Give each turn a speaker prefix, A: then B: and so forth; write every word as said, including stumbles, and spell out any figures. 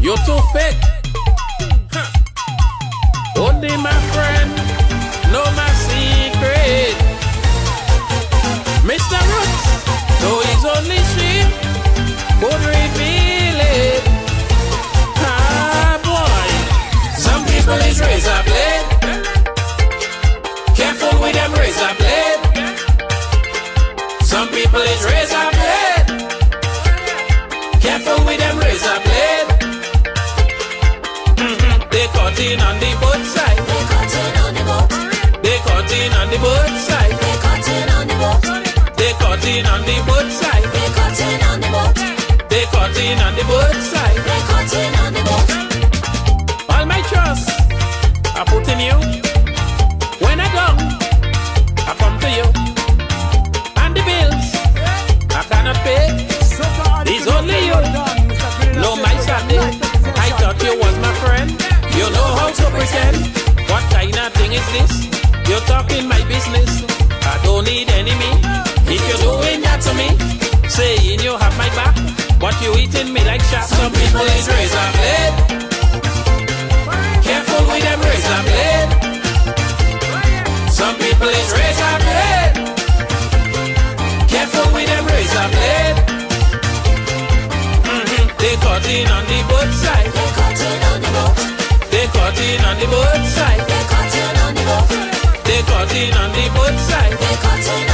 A: You're too fake. Huh. Only my friend know my secret. Mister Roots, though he's only sheep, could reveal it. Ah boy, some people is razor blade. Careful with them razor blade. Some people is razor blade. Careful with them razor blade. Mm-hmm. They caught in on the boat side.
B: They caught in on the boat.
A: They caught in on the boat side.
B: They caught in on the boat.
A: They caught in on the boat side.
B: They caught in on the boat.
A: They caught in on the boat side.
B: They caught in on the boat.
A: All my trust I put in you. When I come, I come to you. And the bills I cannot pay. It's only you. No, my Sunday. I thought you was my friend. You know how to pretend. What kind of thing is this? You're talking my business. I don't need enemy. If you're doing that to me, saying you have my back, but you eating me like shark. Some people is razor blade. Careful with them razor blade. Some people is razor blade. Careful with them razor blade. Mm-hmm. They caught in on the boat side.
B: They caught in on the boat.
A: They caught in on the boat side.
B: They caught in on the boat.
A: They caught in on the boat side.
B: They caught in